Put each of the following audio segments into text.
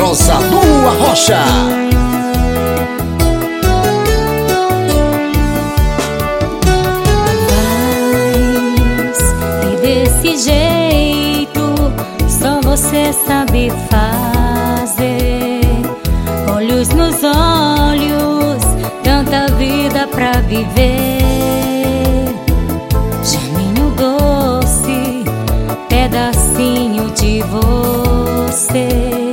poderosa Lua Rocha. E desse jeito só você sabe fazer. Olhos nos olhos, tanta vida pra viver. Germinho doce, pedacinho de você.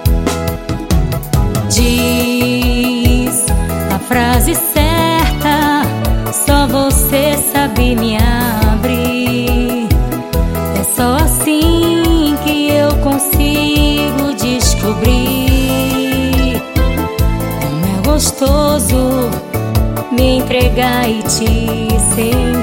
Diz a frase certa, só você sabe me abrir. É só assim que eu consigo descobrir como é gostoso me entregar e te servir.